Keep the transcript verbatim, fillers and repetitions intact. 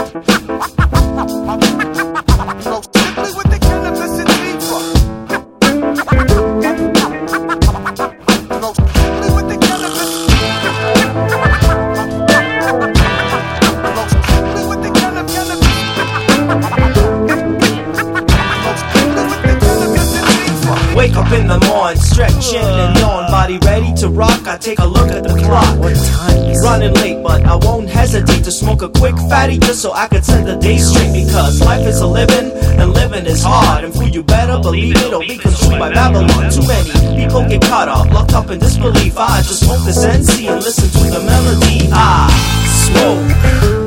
Wake up in the morning, stretching and yawn, body ready to rock. I take a look at the clock. What time is it? Running late, but I won't hesitate to smoke a quick fatty just so I could set the day straight. Because life is a living, and living is hard. And fool, you better believe it or be consumed by Babylon. Too many people get caught up, locked up in disbelief. I just smoke this N C and listen to the melody. I smoke.